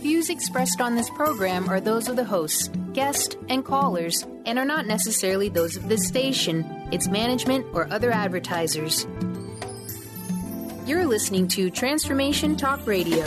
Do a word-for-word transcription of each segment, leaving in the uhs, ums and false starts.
Views expressed on this program are those of the hosts, guests, and callers, and are not necessarily those of this station, its management, or other advertisers. You're listening to Transformation Talk Radio.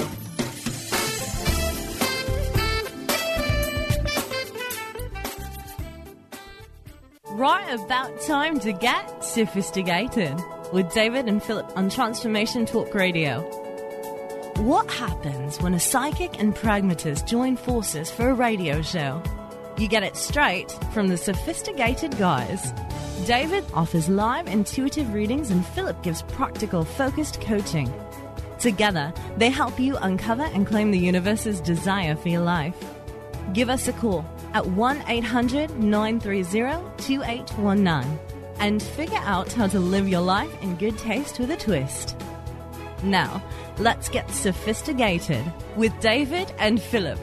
Right about time to get sophisticated with David and Philip on Transformation Talk Radio. What happens when a psychic and pragmatist join forces for a radio show? You get it straight from the sophisticated guys. David offers live intuitive readings and Philip gives practical, focused coaching. Together, they help you uncover and claim the universe's desire for your life. Give us a call at one eight hundred nine three zero two eight one nine and figure out how to live your life in good taste with a twist. Now, let's get sophisticated with David and Philip.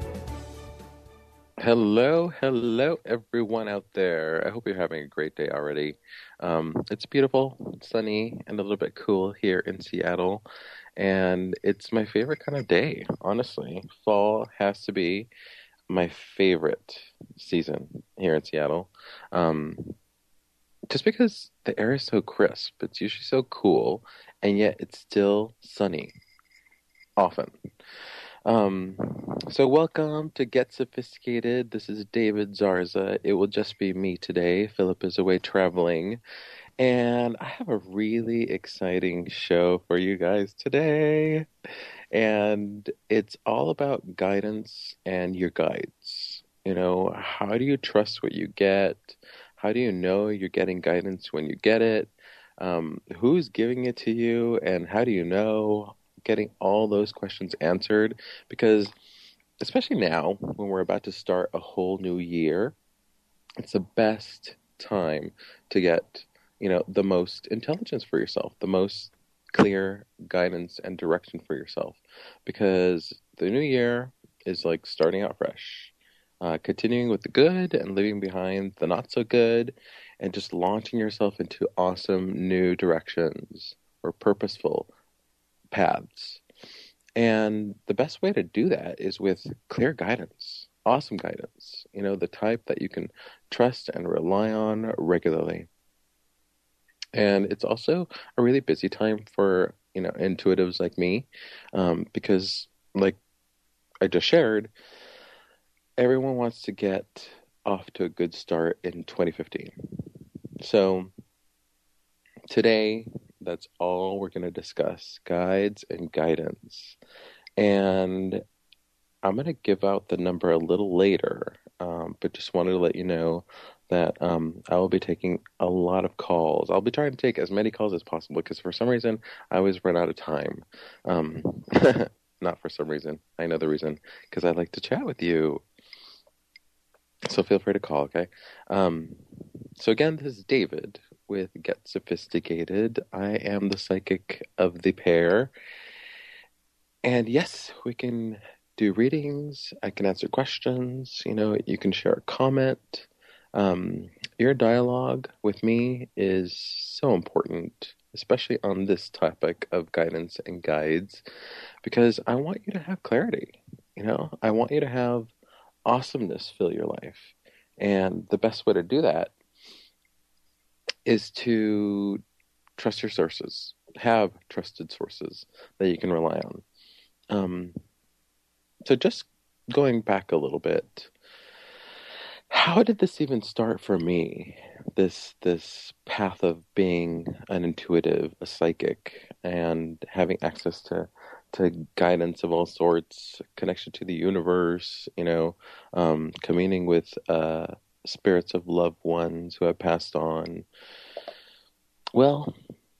Hello, hello, everyone out there. I hope you're having a great day already. Um, it's beautiful, sunny, and a little bit cool here in Seattle. And it's my favorite kind of day, honestly. Fall has to be my favorite season here in Seattle. Um, just because the air is so crisp. It's usually so cool, and yet it's still sunny, often. Um, so welcome to Get Sophisticated. This is David Zarza. It will just be me today. Philip is away traveling, and I have a really exciting show for you guys today. And it's all about guidance and your guides. You know, how do you trust what you get? How do you know you're getting guidance when you get it? Um, who's giving it to you? And how do you know? Getting all those questions answered. Because especially now, when we're about to start a whole new year, it's the best time to get, you know, the most intelligence for yourself, the most clear guidance and direction for yourself, because the new year is like starting out fresh, uh, continuing with the good and leaving behind the not so good, and just launching yourself into awesome new directions or purposeful paths. And the best way to do that is with clear guidance, awesome guidance, you know, the type that you can trust and rely on regularly. And it's also a really busy time for, you know, intuitives like me, um, because, like I just shared, everyone wants to get off to a good start in twenty fifteen. So today, that's all we're going to discuss, guides and guidance. And I'm going to give out the number a little later, um, but just wanted to let you know that um, I will be taking a lot of calls. I'll be trying to take as many calls as possible because for some reason, I always run out of time. Um, not for some reason. I know the reason, because I like to chat with you. So feel free to call, okay? Um, so again, this is David with Get Sophisticated. I am the psychic of the pair. And yes, we can do readings. I can answer questions. You know, you can share a comment. Um, your dialogue with me is so important, especially on this topic of guidance and guides, because I want you to have clarity. You know, I want you to have awesomeness fill your life. And the best way to do that is to trust your sources, have trusted sources that you can rely on. Um, so just going back a little bit, how did this even start for me? This this path of being an intuitive, a psychic, and having access to to guidance of all sorts, connection to the universe, you know, um, communing with uh, spirits of loved ones who have passed on. Well,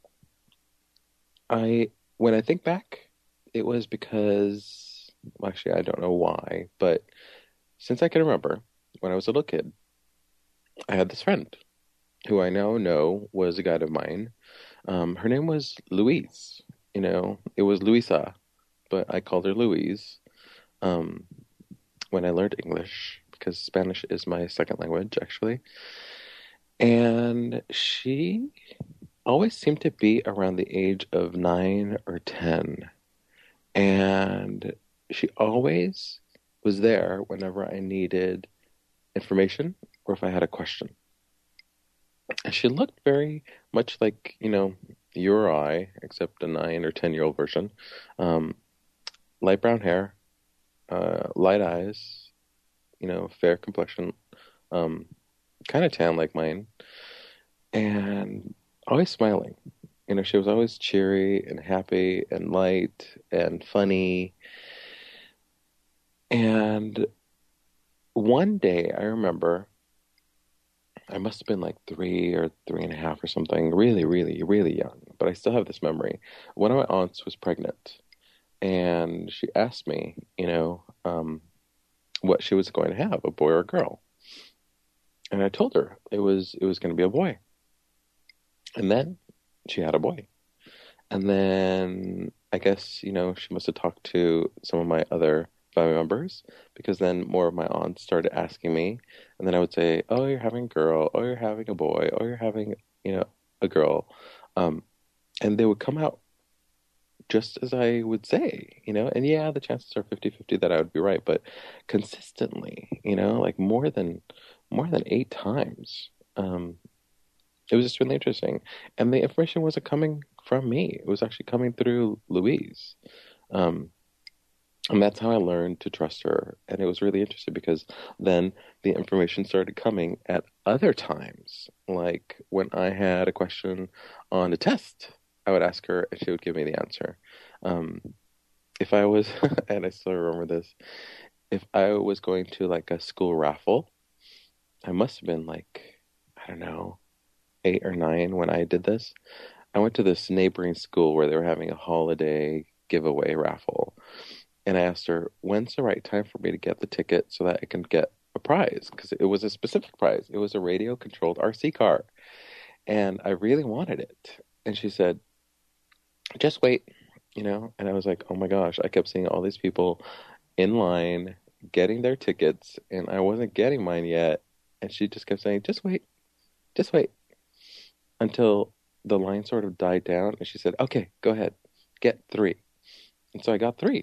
I when I think back, it was because, well, actually, I don't know why, but since I can remember, when I was a little kid, I had this friend who I now know was a guide of mine. Um, her name was Louise. You know, it was Luisa, but I called her Louise um, when I learned English, because Spanish is my second language, actually. And she always seemed to be around the age of nine or ten. And she always was there whenever I needed information or if I had a question. And she looked very much like, you know, you or I, except a nine or ten year old version. Um, light brown hair, uh, light eyes, you know, fair complexion, um, kind of tan like mine, and always smiling. You know, she was always cheery and happy and light and funny. And one day I remember I must have been like three or three and a half or something, really, really, really young, but I still have this memory. One of my aunts was pregnant, and she asked me, you know, um, what she was going to have, a boy or a girl. And I told her it was it was going to be a boy. And then she had a boy. And then I guess, you know, she must have talked to some of my other family members, because then more of my aunts started asking me, and then I would say, oh, you're having a girl, oh, you're having a boy, oh, you're having, you know, a girl. Um, and they would come out just as I would say, you know, and yeah, the chances are fifty-fifty that I would be right, but consistently, you know, like more than, more than eight times. Um, it was just really interesting. And the information wasn't coming from me. It was actually coming through Louise. Um, And that's how I learned to trust her. And it was really interesting because then the information started coming at other times. Like when I had a question on a test, I would ask her and she would give me the answer. Um, if I was, and I still remember this, if I was going to like a school raffle, I must have been like, I don't know, eight or nine when I did this. I went to this neighboring school where they were having a holiday giveaway raffle. And I asked her, when's the right time for me to get the ticket so that I can get a prize? Because it was a specific prize. It was a radio-controlled R C car. And I really wanted it. And she said, just wait, you know? And I was like, oh my gosh, I kept seeing all these people in line getting their tickets, and I wasn't getting mine yet. And she just kept saying, just wait, just wait. Until the line sort of died down, and she said, okay, go ahead, get three. And so I got three.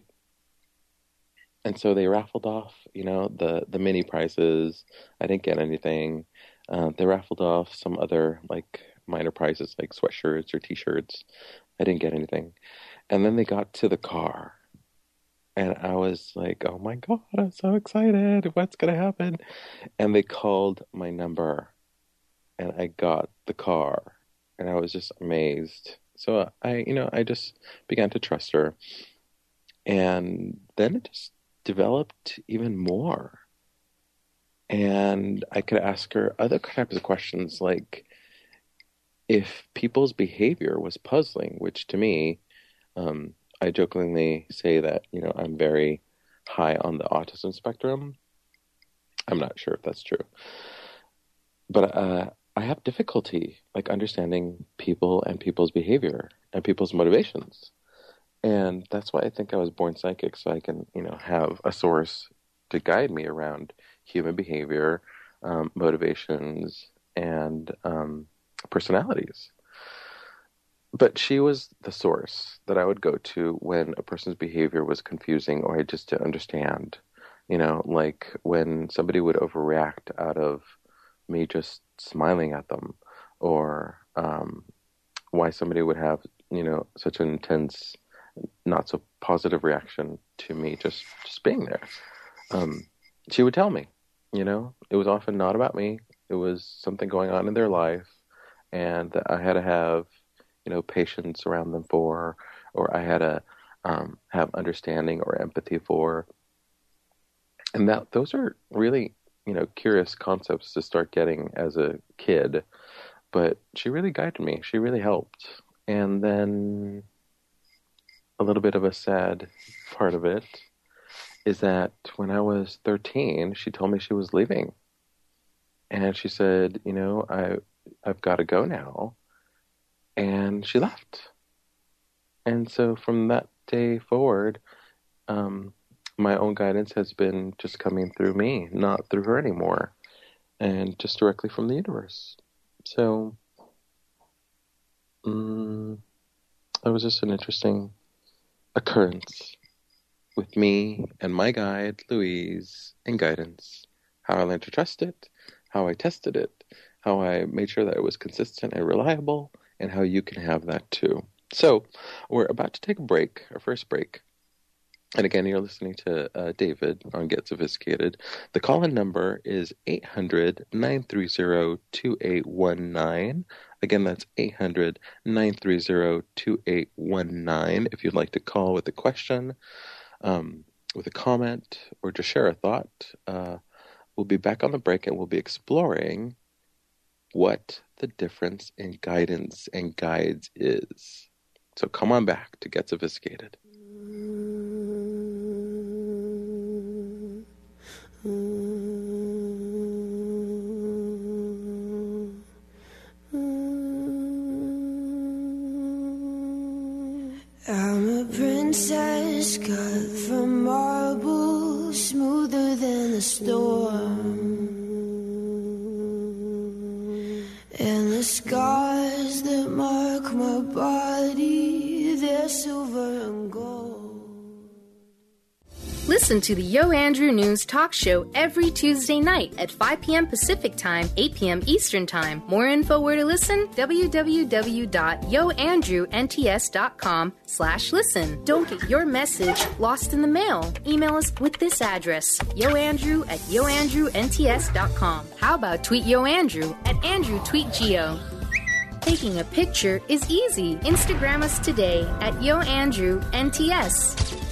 And so they raffled off, you know, the, the mini prizes. I didn't get anything. Uh, they raffled off some other, like, minor prizes, like sweatshirts or T-shirts. I didn't get anything. And then they got to the car. And I was like, oh, my God, I'm so excited. What's going to happen? And they called my number. And I got the car. And I was just amazed. So I, you know, I just began to trust her. And then it just developed even more. And I could ask her other types of questions, like if people's behavior was puzzling, which to me, um, I jokingly say that, you know, I'm very high on the autism spectrum. I'm not sure if that's true. But uh, I have difficulty, like, understanding people and people's behavior and people's motivations. And that's why I think I was born psychic, so I can, you know, have a source to guide me around human behavior, um, motivations, and um, personalities. But she was the source that I would go to when a person's behavior was confusing or I just didn't understand. You know, like when somebody would overreact out of me just smiling at them, or um, why somebody would have, you know, such an intense, not so positive reaction to me just, just being there. Um, she would tell me, you know, it was often not about me. It was something going on in their life, and that I had to have, you know, patience around them for, or I had to um, have understanding or empathy for. And that those are really, you know, curious concepts to start getting as a kid. But she really guided me. She really helped. And then a little bit of a sad part of it is that when I was thirteen, she told me she was leaving. And she said, you know, I, I've got to go now. And she left. And so from that day forward, um, my own guidance has been just coming through me, not through her anymore, and just directly from the universe. So um, that was just an interesting occurrence. with me and my guide, Louise, and guidance. How I learned to trust it, how I tested it, how I made sure that it was consistent and reliable, and how you can have that too. So, we're about to take a break, our first break. And again, you're listening to uh, David on Get Sophisticated. The call-in number is eight hundred, nine three zero, two eight one nine. Again, that's eight hundred, nine three zero, two eight one nine. If you'd like to call with a question, um, with a comment, or to share a thought, uh, we'll be back on the break and we'll be exploring what the difference in guidance and guides is. So come on back to Get Sophisticated. I'm a princess cut from marble, smoother than a storm. And the scars that mark my body, they're silver and gold. Listen to the Yo Andrew News Talk Show every Tuesday night at five p.m. Pacific Time, eight p.m. Eastern Time. More info where to listen, www.yoandrewnts.com slash listen. Don't get your message lost in the mail. Email us with this address, yoandrew at yoandrewnts dot com. How about tweet Yo Andrew at Andrew Tweet Geo? Taking a picture is easy. Instagram us today at yoandrewnts.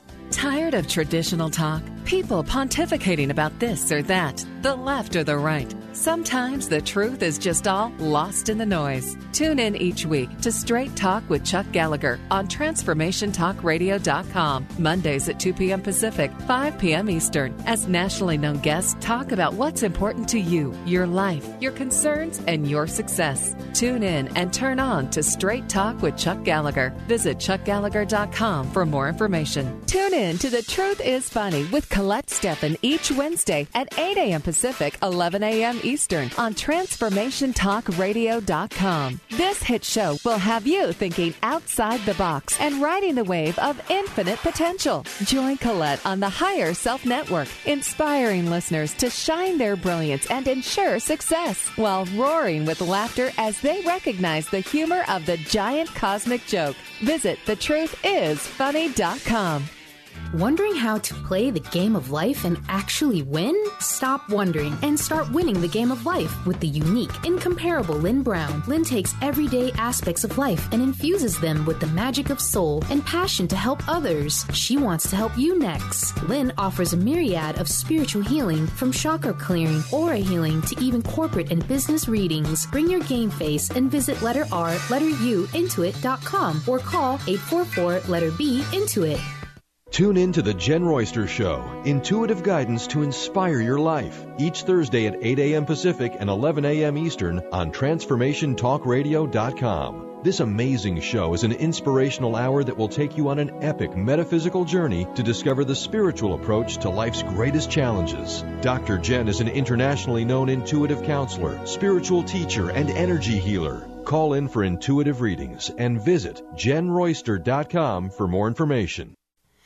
Tired of traditional talk? People pontificating about this or that, the left or the right. Sometimes the truth is just all lost in the noise. Tune in each week to Straight Talk with Chuck Gallagher on transformation talk radio dot com, Mondays at two p.m. Pacific, five p.m. Eastern, as nationally known guests talk about what's important to you, your life, your concerns, and your success. Tune in and turn on to Straight Talk with Chuck Gallagher. Visit chuck gallagher dot com for more information. Tune in to The Truth is Funny with Colette Steffen each Wednesday at eight a.m. Pacific, eleven a.m. Eastern on transformation talk radio dot com. This hit show will have you thinking outside the box and riding the wave of infinite potential. Join Colette on the Higher Self Network, inspiring listeners to shine their brilliance and ensure success while roaring with laughter as they recognize the humor of the giant cosmic joke. Visit the truth is funny dot com. Wondering how to play the game of life and actually win? Stop wondering and start winning the game of life with the unique, incomparable Lynn Brown. Lynn takes everyday aspects of life and infuses them with the magic of soul and passion to help others. She wants to help you next. Lynn offers a myriad of spiritual healing, from chakra clearing, aura healing, to even corporate and business readings. Bring your game face and visit letter R, letter U, intuit dot com or call eight four four, letter B, Intuit. Tune in to The Jen Royster Show, intuitive guidance to inspire your life, each Thursday at eight a.m. Pacific and eleven a.m. Eastern on transformation talk radio dot com. This amazing show is an inspirational hour that will take you on an epic metaphysical journey to discover the spiritual approach to life's greatest challenges. Doctor Jen is an internationally known intuitive counselor, spiritual teacher, and energy healer. Call in for intuitive readings and visit jen royster dot com for more information.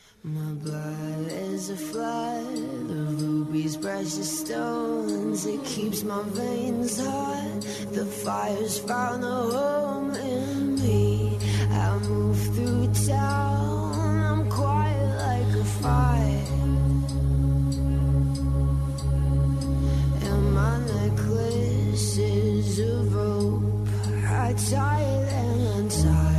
My blood is a flood of rubies, precious stones. It keeps my veins hot. The fire's found a home in me. I move through town. I'm quiet like a fire. And my necklace is a rope. I tie it and untie.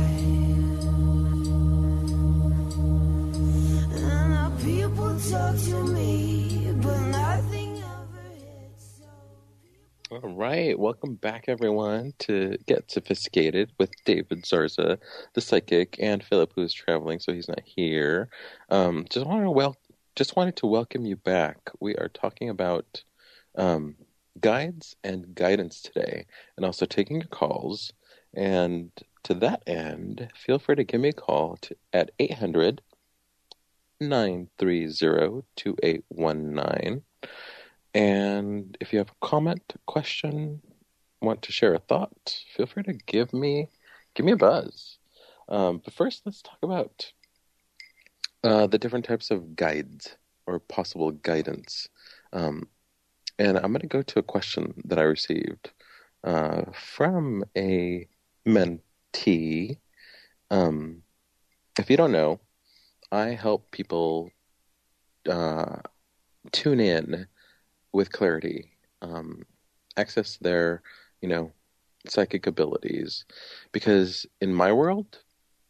People talk to me, but nothing ever hits. All right, welcome back, everyone, to Get Sophisticated with David Zarza, the psychic, and Philip, who's traveling, so he's not here. Um, just wanted to wel- just wanted to welcome you back. We are talking about um, guides and guidance today, and also taking your calls. And to that end, feel free to give me a call to, at eight hundred, nine three zero, two eight one nine. And if you have a comment, question, want to share a thought, feel free to give me give me a buzz. Um, but first, let's talk about uh, the different types of guides or possible guidance. Um, and I'm going to go to a question that I received uh, from a mentee. Um, if you don't know, I help people uh, tune in with clarity, um, access their, you know, psychic abilities, because in my world,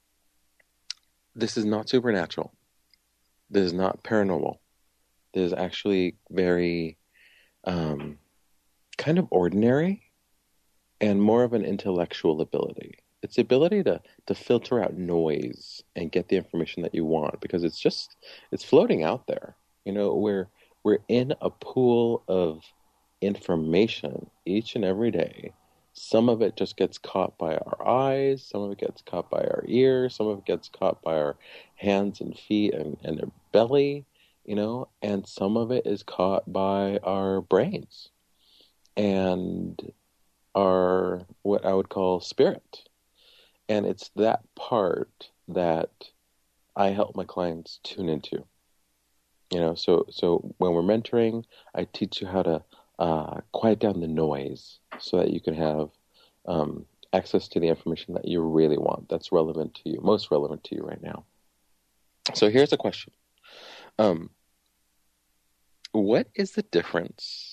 this is not supernatural. This is not paranormal. This is actually very um, kind of ordinary and more of an intellectual ability. It's the ability to, to filter out noise and get the information that you want, because it's just, it's floating out there. You know, we're, we're in a pool of information each and every day. Some of it just gets caught by our eyes, some of it gets caught by our ears, some of it gets caught by our hands and feet and, and our belly, you know, and some of it is caught by our brains and our, what I would call spirit. And it's that part that I help my clients tune into. You know, so so when we're mentoring, I teach you how to uh, quiet down the noise so that you can have um, access to the information that you really want, that's relevant to you, most relevant to you right now. So here's a question. Um, what is the difference,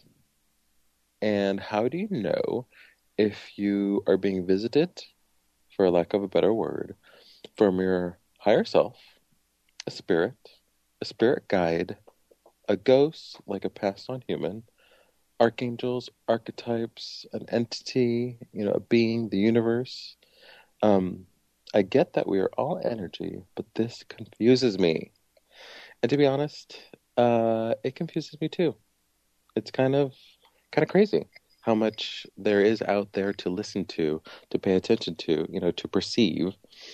and how do you know if you are being visited, for lack of a better word, from your higher self, a spirit, a spirit guide, a ghost, like a passed on human, archangels, archetypes, an entity, you know, a being, the universe? Um, I get that we are all energy, but this confuses me. And to be honest, uh, it confuses me too. It's kind of kind of crazy how much there is out there to listen to, to pay attention to, you know, to perceive.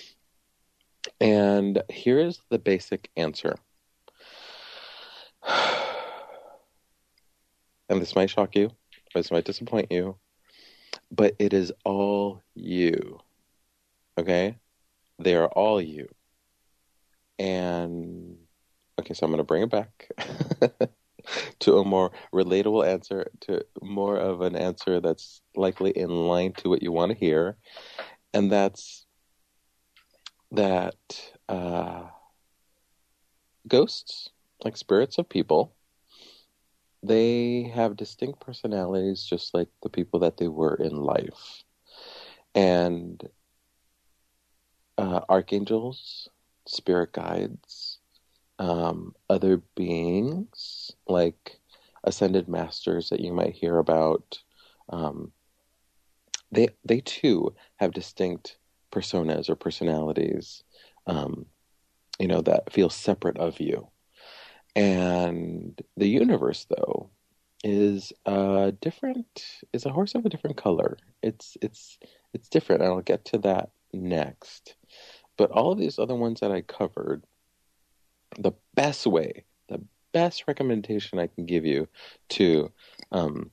And here is the basic answer. And this might shock you, this might disappoint you, but it is all you. Okay? They are all you. And, okay, so I'm going to bring it back to a more relatable answer, to more of an answer that's likely in line to what you want to hear. And that's that uh, ghosts, like spirits of people, they have distinct personalities just like the people that they were in life. And uh, archangels, spirit guides, um, other beings like ascended masters that you might hear about, um, they they too have distinct personas or personalities, um, you know, that feel separate of you. And the universe, though, is a different, is a horse of a different color. It's it's it's different, and I'll get to that next. But all of these other ones that I covered, the best way, the best recommendation I can give you to um,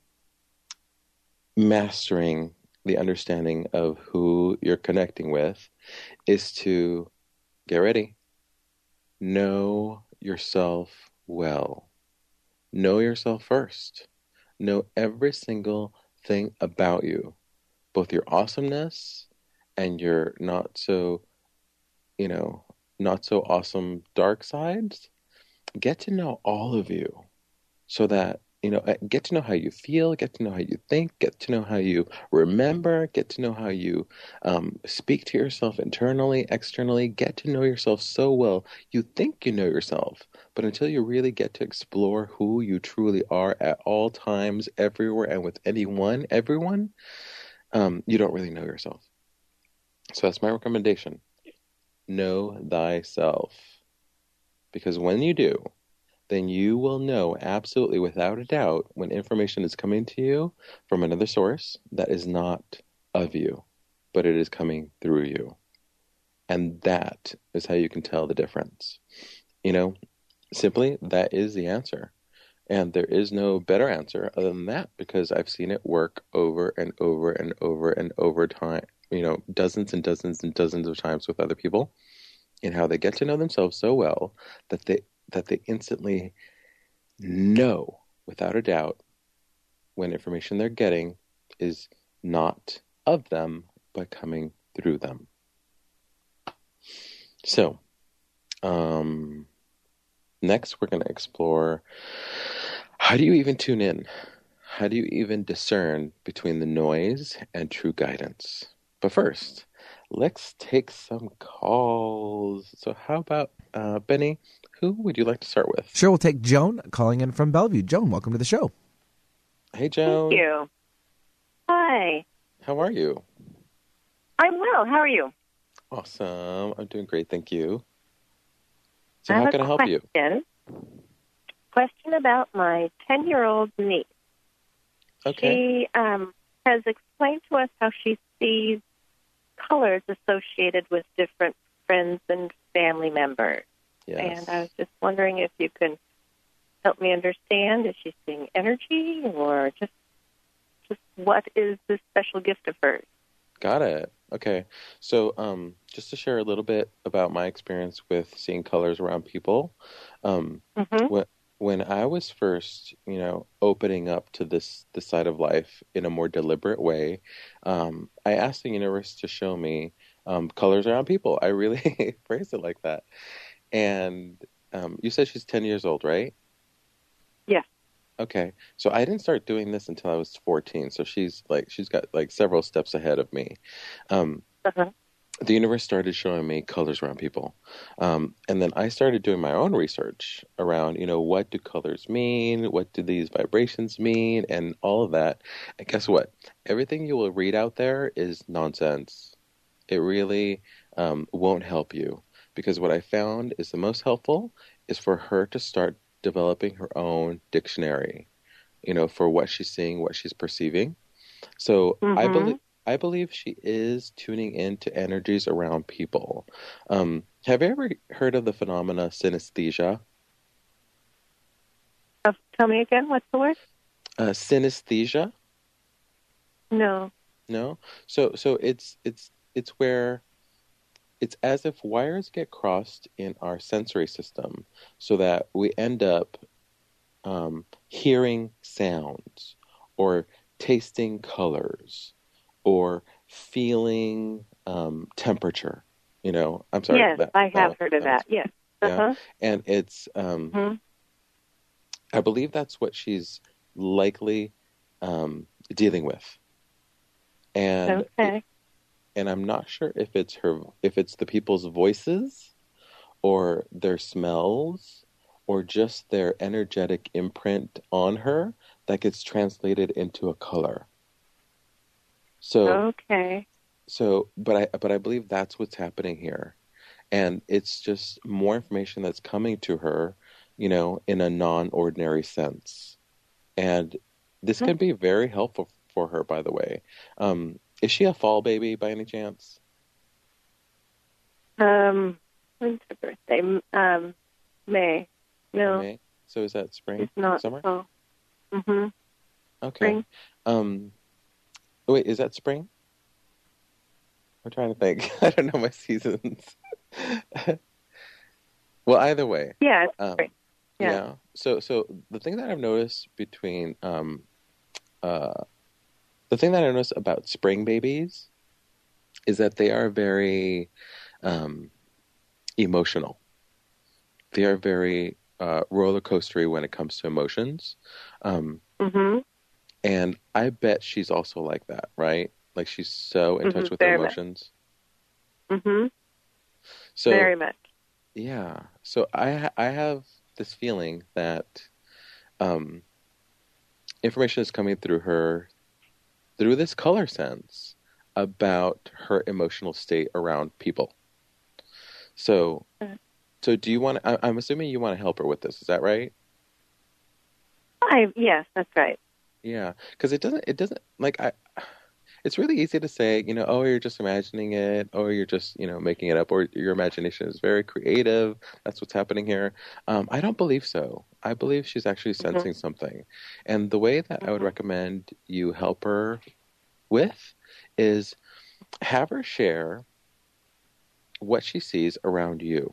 mastering the understanding of who you're connecting with is to get ready. Know yourself well. Know yourself first. Know every single thing about you, both your awesomeness and your not so, you know, not so awesome dark sides. Get to know all of you so that, you know, get to know how you feel, get to know how you think, get to know how you remember, get to know how you um, speak to yourself internally, externally, get to know yourself so well. You think you know yourself, but until you really get to explore who you truly are at all times, everywhere, and with anyone, everyone, um, you don't really know yourself. So that's my recommendation. Know thyself. Because when you do, then you will know absolutely without a doubt when information is coming to you from another source that is not of you, but it is coming through you. And that is how you can tell the difference. You know, simply, that is the answer. And there is no better answer other than that, because I've seen it work over and over and over and over time, you know, dozens and dozens and dozens of times with other people. in how they get to know themselves so well that they that they instantly know without a doubt when information they're getting is not of them but coming through them. So, um, next we're going to explore, how do you even tune in? How do you even discern between the noise and true guidance? But first, let's take some calls. So how about, uh, Benny, who would you like to start with? Sure, we'll take Joan calling in from Bellevue. Joan, welcome to the show. Hey, Joan. Thank you. Hi. How are you? I'm well. How are you? Awesome. I'm doing great, thank you. So I how have can a I help you? question. Question about my ten-year-old niece. Okay. She um, has explained to us how she sees colors associated with different friends and family members. Yes. And I was just wondering if you can help me understand. Is she seeing energy, or just just what is this special gift of hers? Got it. Okay. So um, just to share a little bit about my experience with seeing colors around people, um, Mm-hmm. when, when I was first, you know, opening up to this, this side of life in a more deliberate way, um, I asked the universe to show me um, colors around people. I really phrased it like that. And um, you said she's ten years old, right? Yes. Okay. So I didn't start doing this until I was fourteen. So she's like, she's got like several steps ahead of me. Um, Uh-huh. the universe started showing me colors around people. Um, and then I started doing my own research around, you know, what do colors mean? What do these vibrations mean? And all of that. And guess what? Everything you will read out there is nonsense. It really um, won't help you, because what I found is the most helpful is for her to start developing her own dictionary, you know, for what she's seeing, what she's perceiving. So I Mhm. believe I believe she is tuning into energies around people. Um, have you ever heard of the phenomena synesthesia? Uh, tell me again. What's the word? Uh, synesthesia? No. No. So so it's it's it's where it's as if wires get crossed in our sensory system, so that we end up um, hearing sounds, or tasting colors, or feeling um, temperature. You know, I'm sorry. Yes, that- I that have was- heard of that was- that. Yes. Yeah. Uh-huh. And it's, um, Mhm. I believe that's what she's likely um, dealing with. And Okay. and I'm not sure if it's her, if it's the people's voices, or their smells, or just their energetic imprint on her that gets translated into a color. So, Okay. so, but I, but I believe that's what's happening here, and it's just more information that's coming to her, you know, in a non-ordinary sense, and this can be very helpful for her. By the way, um, is she a fall baby by any chance? Um, when's her birthday? M- Um, May. No, May? So is that spring? it's not. Summer? Oh. Mm-hmm. Okay. Spring. Um, wait, is that spring? I'm trying to think. I don't know my seasons. Well, either way. Yeah, it's Um, spring. yeah. Yeah. So, so the thing that I've noticed between, um, uh, the thing that I noticed about spring babies is that they are very, um, emotional. They are very uh, roller coastery when it comes to emotions. Um, Mm-hmm. And I bet she's also like that, right? Like she's so in touch Mhm, with her very much. emotions. Mm-hmm. So Very much. yeah, so I ha- I have this feeling that um, information is coming through her through this color sense about her emotional state around people. So, Okay. so do you want? I, I'm assuming you want to help her with this. Is that right? I yes, that's right. Yeah, because it doesn't. It doesn't like I. It's really easy to say, you know, oh, you're just imagining it, or you're just, you know, making it up, or your imagination is very creative. That's what's happening here. Um, I don't believe so. I believe she's actually sensing something, and the way that I would Mhm. recommend you help her with is have her share what she sees around you.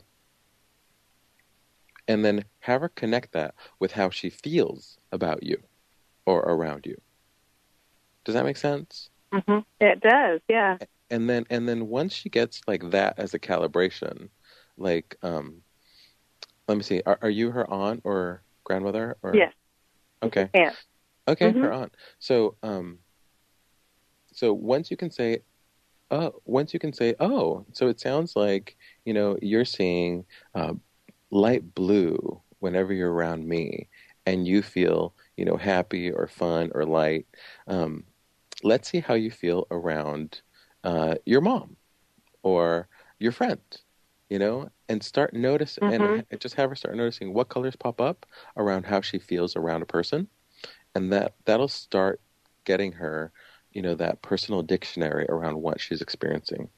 And then have her connect that with how she feels about you or around you. Does that make sense? Mm-hmm. It does, yeah. And then, and then once she gets like that as a calibration, like, um, let me see, are, are you her aunt or grandmother? Or? Yes. Okay. Aunt. Okay, Mm-hmm. her aunt. So, um, so once you can say, oh, once you can say, oh, so it sounds like, you know, you're seeing uh, light blue whenever you're around me, and you feel, you know, happy or fun or light. Um, let's see how you feel around uh, your mom or your friend, you know, and start noticing, Mm-hmm. and just have her start noticing what colors pop up around how she feels around a person. And that, that'll start getting her, you know, that personal dictionary around what she's experiencing.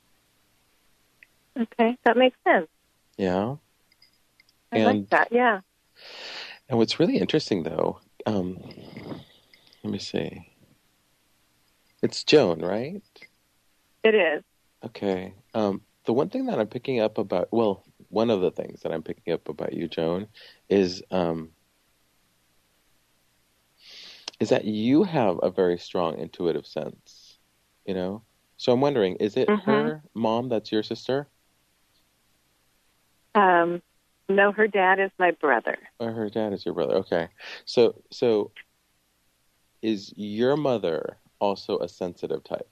Okay, that makes sense. Yeah. I and, like that, yeah. And what's really interesting, though, um, let me see. It's Joan, right? It is. Okay. Um, the one thing that I'm picking up about, well, one of the things that I'm picking up about you, Joan, is um, is that you have a very strong intuitive sense, you know? So I'm wondering, is it Mm-hmm. her mom that's your sister? Um, no, her dad is my brother. Or her dad is your brother. Okay. So, so is your mother also a sensitive type?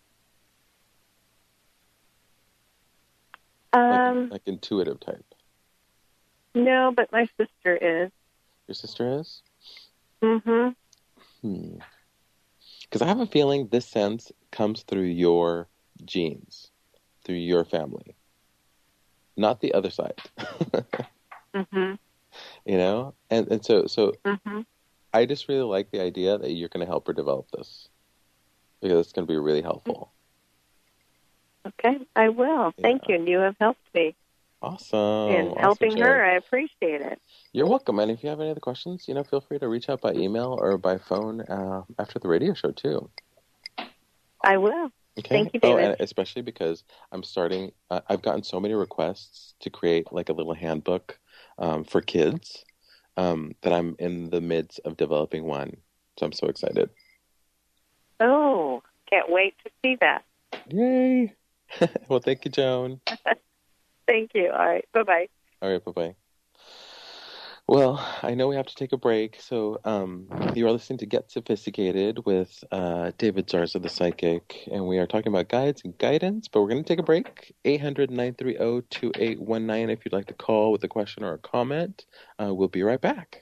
Um, Like, like intuitive type? no, but my sister is. Your sister is? Mm-hmm. Hmm. Because I have a feeling this sense comes through your genes, through your family, not the other side. Mm-hmm. You know, and and so so Mm-hmm. I just really like the idea that you're going to help her develop this, because it's going to be really helpful. Okay, I will. Thank Yeah. you, and you have helped me Awesome. in Awesome, helping Joan. her. I appreciate it. You're welcome. And if you have any other questions, you know, feel free to reach out by email or by phone uh, after the radio show too. I will. Okay. Thank you, Oh, David. and especially because I'm starting. Uh, I've gotten so many requests to create like a little handbook um, for kids um, that I'm in the midst of developing one. So I'm so excited. Oh, can't wait to see that. Yay! Well, thank you, Joan. Thank you. All right. Bye-bye. All right, bye-bye. Well, I know we have to take a break, so um, you are listening to Get Sophisticated with uh, David Zarza, the psychic, and we are talking about guides and guidance, but we're going to take a break. eight hundred, nine three zero, two eight one nine if you'd like to call with a question or a comment. Uh, we'll be right back.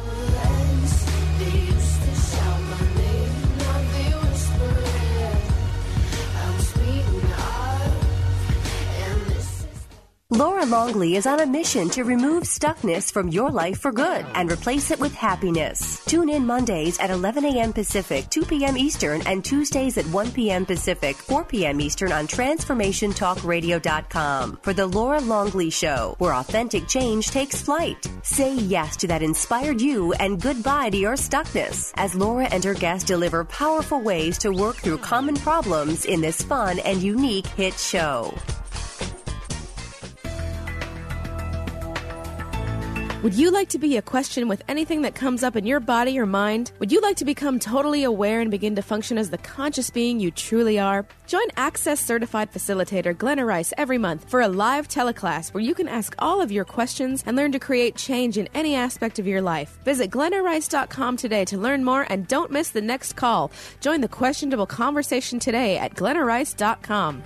Laura Longley is on a mission to remove stuckness from your life for good and replace it with happiness. Tune in Mondays at eleven a.m. Pacific, two p.m. Eastern, and Tuesdays at one p.m. Pacific, four p.m. Eastern on Transformation Talk Radio dot com for The Laura Longley Show, where authentic change takes flight. Say yes to that inspired you and goodbye to your stuckness as Laura and her guests deliver powerful ways to work through common problems in this fun and unique hit show. Would you like to be a question with anything that comes up in your body or mind? Would you like to become totally aware and begin to function as the conscious being you truly are? Join Access Certified Facilitator Glenna Rice every month for a live teleclass where you can ask all of your questions and learn to create change in any aspect of your life. Visit glenna rice dot com today to learn more, and don't miss the next call. Join the questionable conversation today at glenna rice dot com.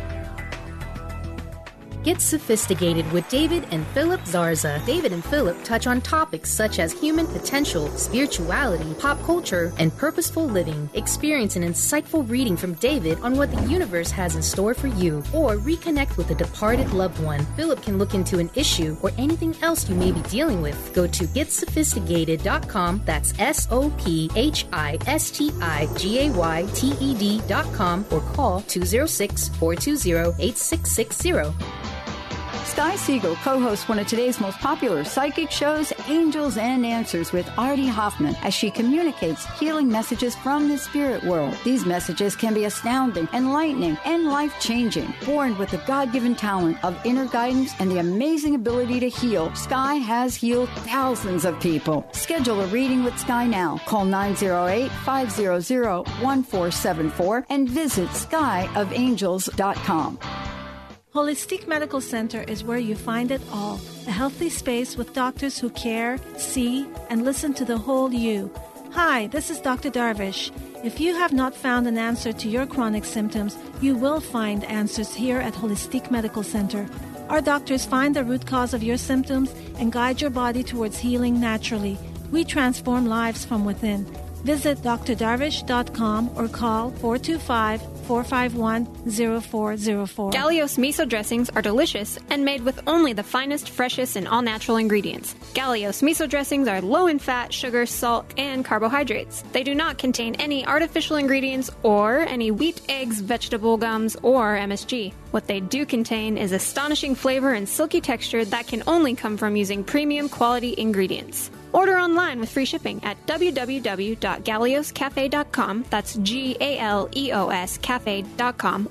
Get Sophisticated with David and Philip Zarza. David and Philip touch on topics such as human potential, spirituality, pop culture, and purposeful living. Experience an insightful reading from David on what the universe has in store for you, or reconnect with a departed loved one. Philip can look into an issue or anything else you may be dealing with. Go to get sophisticated dot com. That's S O P H I S T I G A Y T E D dot com, or call two oh six, four two zero, eight six six zero. Sky Siegel co-hosts one of today's most popular psychic shows, Angels and Answers, with Artie Hoffman, as she communicates healing messages from the spirit world. These messages can be astounding, enlightening, and life-changing. Born with the God-given talent of inner guidance and the amazing ability to heal, Sky has healed thousands of people. Schedule a reading with Sky now. Call nine oh eight, five hundred, one four seven four and visit sky of angels dot com. Holistic Medical Center is where you find it all. A healthy space with doctors who care, see, and listen to the whole you. Hi, this is Doctor Darvish. If you have not found an answer to your chronic symptoms, you will find answers here at Holistic Medical Center. Our doctors find the root cause of your symptoms and guide your body towards healing naturally. We transform lives from within. Visit d r darvish dot com or call four two five, four five one, zero four zero four. Galios miso dressings are delicious and made with only the finest, freshest, and all-natural ingredients. Galios miso dressings are low in fat, sugar, salt, and carbohydrates. They do not contain any artificial ingredients or any wheat, eggs, vegetable gums, or M S G. What they do contain is astonishing flavor and silky texture that can only come from using premium quality ingredients. Order online with free shipping at w w w dot galeos cafe dot com. That's G A L E O S cafe dot com.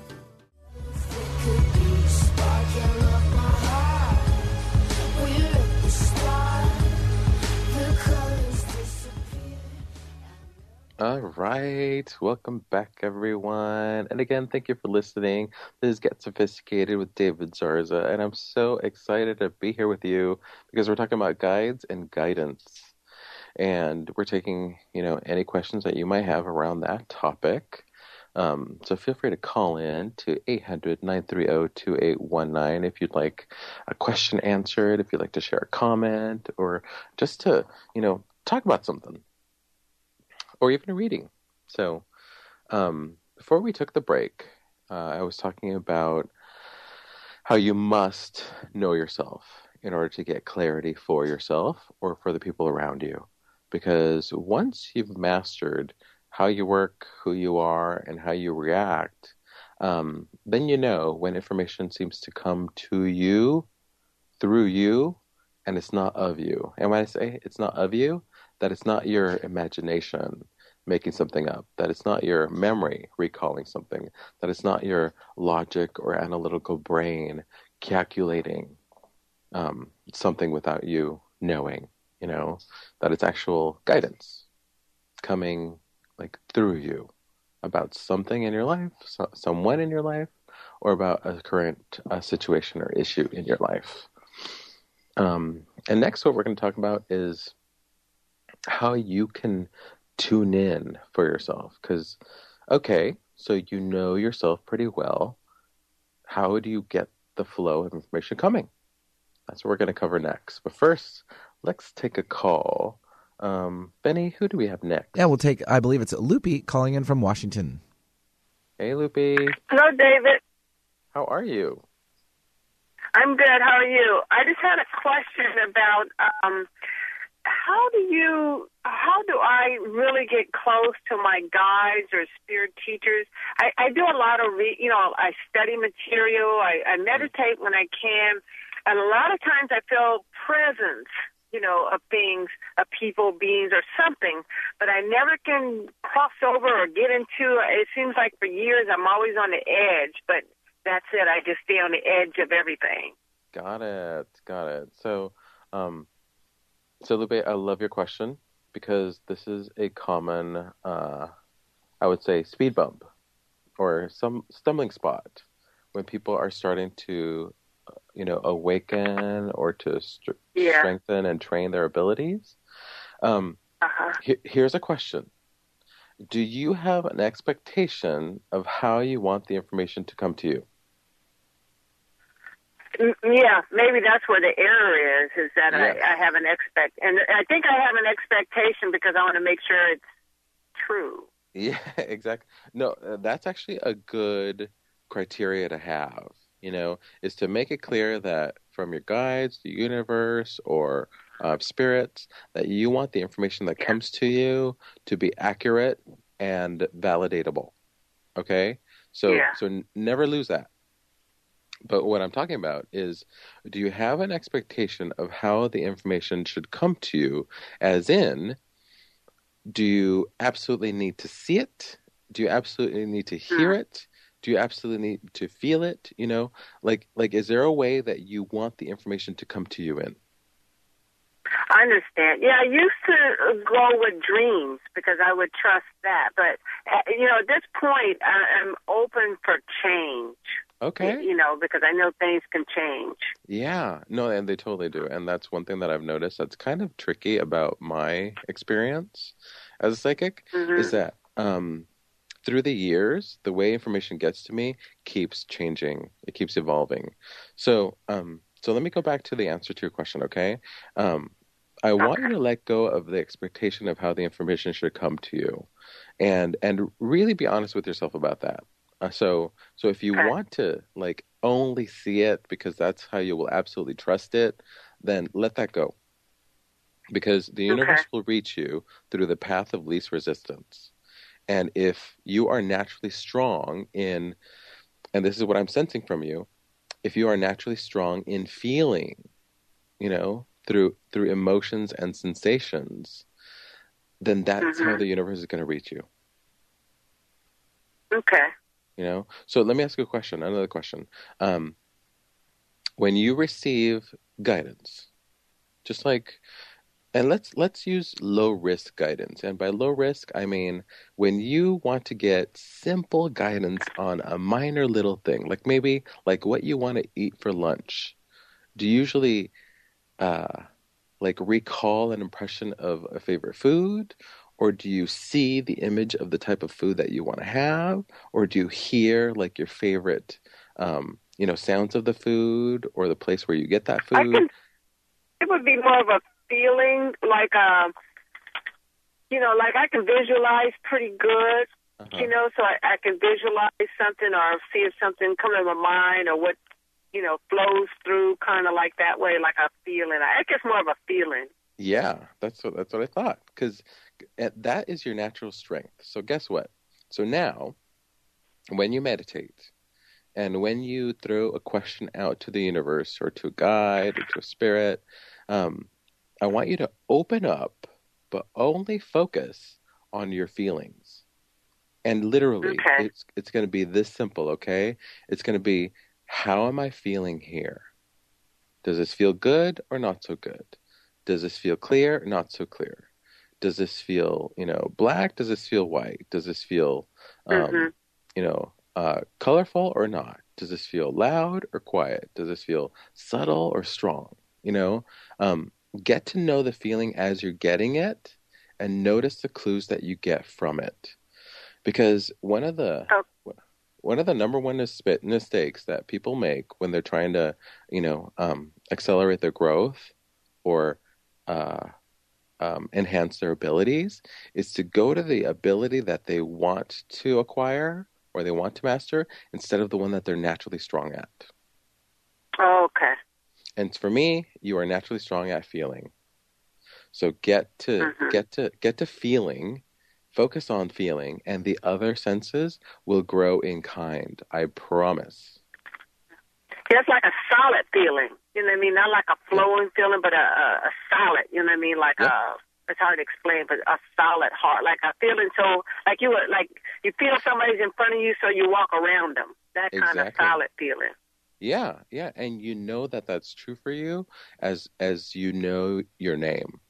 All right. Welcome back, everyone. And again, thank you for listening. This is Get Sophisticated with David Zarza, and I'm so excited to be here with you because we're talking about guides and guidance. And we're taking, you know, any questions that you might have around that topic. Um, so feel free to call in to eight hundred, nine three zero, two eight one nine if you'd like a question answered, if you'd like to share a comment, or just to, you know, talk about something. Or even a reading. So um, before we took the break, uh, I was talking about how you must know yourself in order to get clarity for yourself or for the people around you. Because once you've mastered how you work, who you are, and how you react, um, then you know when information seems to come to you, through you, and it's not of you. And when I say it's not of you, that it's not your imagination making something up, that it's not your memory recalling something, that it's not your logic or analytical brain calculating um, something without you knowing, you know, that it's actual guidance coming like through you about something in your life, so, someone in your life, or about a current uh, situation or issue in your life. Um, and next, what we're going to talk about is how you can tune in for yourself. Because, okay, so you know yourself pretty well. How do you get the flow of information coming? That's what we're going to cover next. But first, let's take a call. Um, Benny, who do we have next? Yeah, we'll take, I believe it's Loopy calling in from Washington. Hey, Loopy. Hello, David. How are you? I'm good. How are you? I just had a question about um, how do you, how do I really get close to my guides or spirit teachers? I, I do a lot of, re, you know, I study material. I, I meditate when I can. And a lot of times I feel presence, you know, of things, of people, beings, or something, but I never can cross over or get into, it seems like for years I'm always on the edge, but that's it. I just stay on the edge of everything. Got it. Got it. So, um, so Lupe, I love your question because this is a common, uh, I would say, speed bump or some stumbling spot when people are starting to, you know, awaken or to st- yeah. strengthen and train their abilities. Um, uh-huh. he- here's a question. Do you have an expectation of how you want the information to come to you? Yeah, maybe that's where the error is, is that yes. I, I have an expect, and I think I have an expectation because I want to make sure it's true. Yeah, exactly. No, that's actually a good criteria to have, you know, is to make it clear that from your guides, the universe, or uh, spirits, that you want the information that yeah. comes to you to be accurate and validatable. Okay? So, yeah. so n- never lose that. But what I'm talking about is, do you have an expectation of how the information should come to you? As in, do you absolutely need to see it? Do you absolutely need to hear it? Do you absolutely need to feel it? You know, like, like, is there a way that you want the information to come to you in? I understand. Yeah, I used to go with dreams because I would trust that. But, uh, you know, at this point, I, I'm open for change. Okay. You know, because I know things can change. Yeah. No, and they totally do. And that's one thing that I've noticed that's kind of tricky about my experience as a psychic Mm-hmm. is that um, through the years, the way information gets to me keeps changing. It keeps evolving. So, um, so let me go back to the answer to your question, okay? Um, I want you to let go of the expectation of how the information should come to you, and and really be honest with yourself about that. Uh, so so if you want to like only see it because that's how you will absolutely trust it, then let that go. Because the universe Okay. will reach you through the path of least resistance. And if you are naturally strong in, and this is what I'm sensing from you, if you are naturally strong in feeling, you know, through through emotions and sensations, then that's how Mhm. the universe is going to reach you. Okay. You know. So let me ask you a question. Another question. Um, when you receive guidance, just like, and let's let's use low risk guidance. And by low risk, I mean when you want to get simple guidance on a minor little thing, like maybe like what you want to eat for lunch. Do you usually uh, like recall an impression of a favorite food? Or do you see the image of the type of food that you want to have? Or do you hear like your favorite, um, you know, sounds of the food or the place where you get that food? I can. It would be more of a feeling, like um, you know, like I can visualize pretty good. Uh-huh. You know, so I, I can visualize something or see if something come in my mind or what, you know, flows through, kind of like that way, like a feeling. I guess more of a feeling. Yeah, that's what that's what I thought. Because that is your natural strength. So guess what? So now, when you meditate, and when you throw a question out to the universe or to a guide or to a spirit, um, I want you to open up, but only focus on your feelings. And literally, Okay. it's it's going to be this simple, okay? It's going to be, how am I feeling here? Does this feel good or not so good? Does this feel clear or not so clear? Does this feel, you know, black? Does this feel white? Does this feel, um, Mhm. you know, uh, colorful or not? Does this feel loud or quiet? Does this feel subtle or strong? You know, um, get to know the feeling as you're getting it and notice the clues that you get from it. Because one of the Oh. one of the number one mis- mistakes that people make when they're trying to, you know, um, accelerate their growth or uh, um, enhance their abilities is to go to the ability that they want to acquire or they want to master instead of the one that they're naturally strong at. Oh, okay. And for me, you are naturally strong at feeling. So get to Mhm. get to get to feeling, focus on feeling, and the other senses will grow in kind. I promise. Yeah, it's like a solid feeling. You know what I mean? Not like a flowing feeling, but a, a, a solid. You know what I mean? Like Yep. a. It's hard to explain, but a solid heart, like a feeling. So, like you would, like you feel somebody's in front of you, so you walk around them. That kind of Exactly. solid feeling. Yeah, yeah, and you know that that's true for you as as you know your name.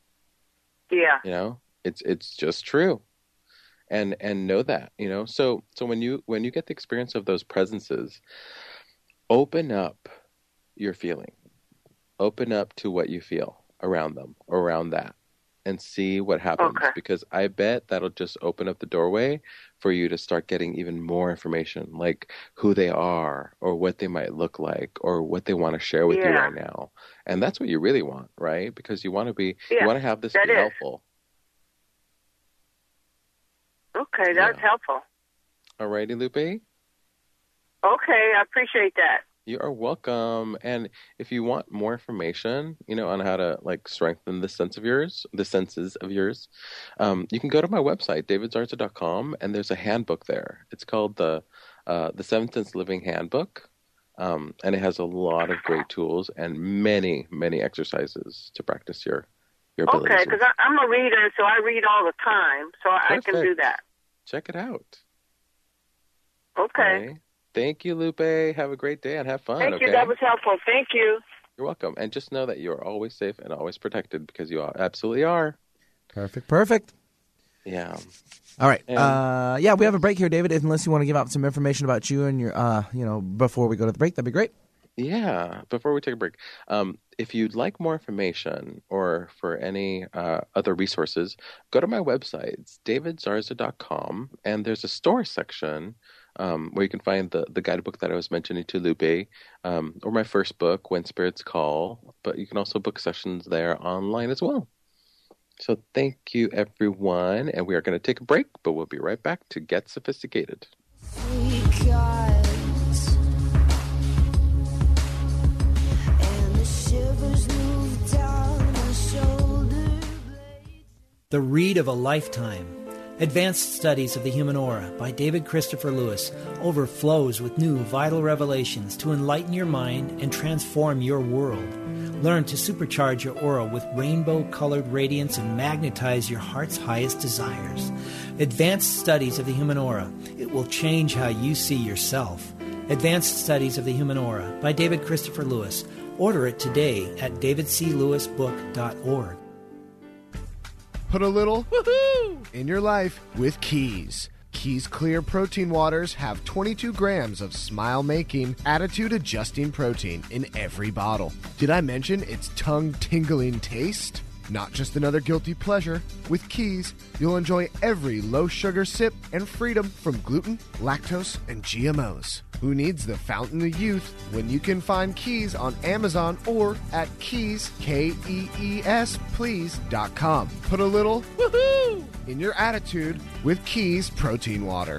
Yeah. You know, it's it's just true, and and know that, you know. So so when you when you get the experience of those presences, open up your feeling, open up to what you feel around them, around that, and see what happens. Okay. Because I bet that'll just open up the doorway for you to start getting even more information, like who they are, or what they might look like, or what they want to share with you Yeah. right now. And that's what you really want, right? Because you want to be, Yeah, you want to have this that be is. helpful. Okay, that's Yeah. helpful. Alrighty, Lupe? Okay, I appreciate that. You are welcome. And if you want more information, you know, on how to like strengthen the sense of yours, the senses of yours, um, you can go to my website, david zarza dot com, and there's a handbook there. It's called the uh, the Seven Sense Living Handbook. Um, and it has a lot of great tools and many, many exercises to practice your, your abilities. Okay, because I'm a reader, so I read all the time, so I can do that. Check it out. Okay. okay. Thank you, Lupe. Have a great day and have fun. Thank okay? you. That was helpful. Thank you. You're welcome. And just know that you're always safe and always protected because you absolutely are. Perfect. Perfect. Yeah. All right. And, uh, yeah, we have a break here, David. Unless you want to give out some information about you and your, uh, you know, before we go to the break, that'd be great. Yeah. Before we take a break, um, if you'd like more information or for any uh, other resources, go to my website. It's david zarza dot com, and there's a store section um, where you can find the, the guidebook that I was mentioning to Lupe, um, or my first book, When Spirits Call. But you can also book sessions there online as well. So thank you, everyone. And we are going to take a break, but we'll be right back to Get Sophisticated. The Read of a Lifetime. Advanced Studies of the Human Aura by David Christopher Lewis overflows with new vital revelations to enlighten your mind and transform your world. Learn to supercharge your aura with rainbow-colored radiance and magnetize your heart's highest desires. Advanced Studies of the Human Aura. It will change how you see yourself. Advanced Studies of the Human Aura by David Christopher Lewis. Order it today at david c lewis book dot org. Put a little woohoo in your life with Keys. Keys Clear Protein Waters have twenty-two grams of smile-making, attitude-adjusting protein in every bottle. Did I mention its tongue-tingling taste? Not just another guilty pleasure. With Keys, you'll enjoy every low-sugar sip and freedom from gluten, lactose, and G M Os. Who needs the fountain of youth when you can find Keys on Amazon or at keys, K E E S, please, dot com. Put a little woohoo in your attitude with Keys Protein Water.